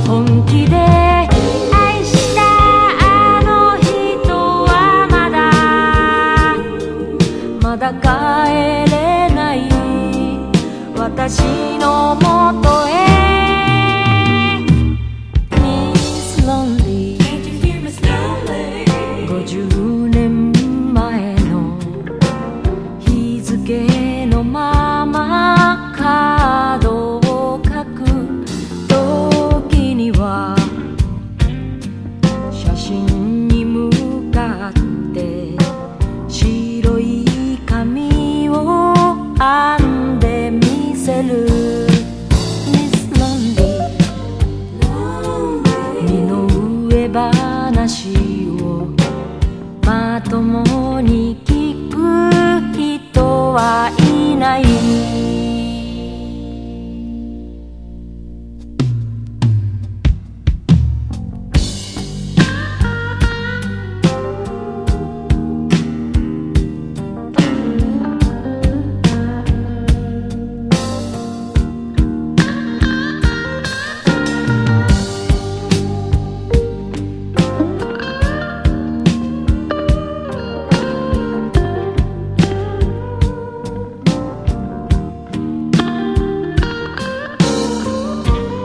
本気で愛したあの人はまだ帰れない私のもとへ Miss Lonely 50年前の日付のままカードを書く時には写真に向かって白い紙を編んでみせる Miss Lonely 身の上話